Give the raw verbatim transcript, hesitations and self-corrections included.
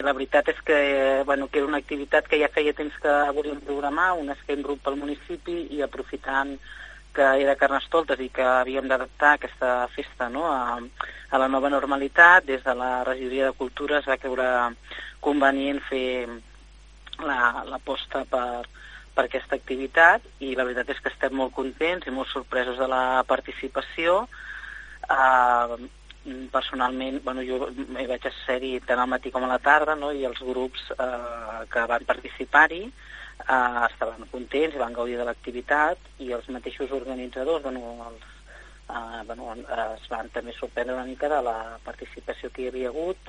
la veritat és que, bueno, que era una activitat que ja feia temps que volíem programar, un escape room pel municipi, i aprofitant que era Carnestoltes i que havíem d'adaptar aquesta festa, no, a, a la nova normalitat, des de la regidoria de Cultura es va creure convenient fer la, l'aposta per, per aquesta activitat, i la veritat és que estem molt contents i molt sorpresos de la participació. Uh, personalment, bueno, jo hi vaig ser-hi tant al matí com a la tarda, no? I els grups uh, que van participar-hi uh, estaven contents i van gaudir de l'activitat, i els mateixos organitzadors, bueno, els, uh, bueno, es van també sorprendre una mica de la participació que hi havia hagut,